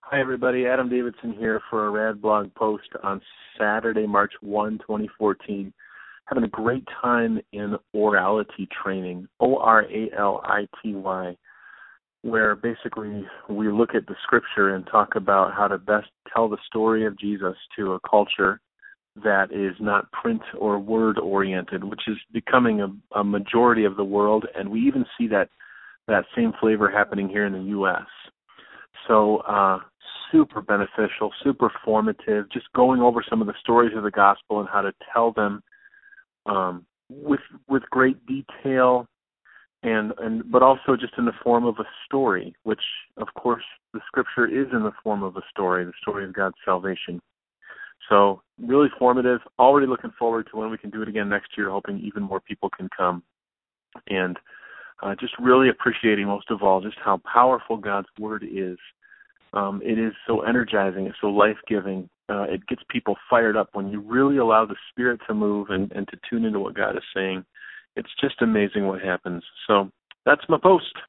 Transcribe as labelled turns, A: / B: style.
A: Hi, everybody. Adam Davidson here for a Rad blog post on Saturday, March 1, 2014. Having a great time in orality training, O-R-A-L-I-T-Y, where basically we look at the scripture and talk about how to best tell the story of Jesus to a culture that is not print or word oriented, which is becoming a majority of the world, and we even see that same flavor happening here in the U.S. So super beneficial, super formative, just going over some of the stories of the gospel and how to tell them with great detail, but also just in the form of a story, which, of course, the scripture is in the form of a story, the story of God's salvation. So really formative. Already looking forward to when we can do it again next year, hoping even more people can come. And just really appreciating most of all just how powerful God's word is. It is so energizing, it's so life-giving. It gets people fired up when you really allow the Spirit to move and to tune into what God is saying. It's just amazing what happens. So that's my post.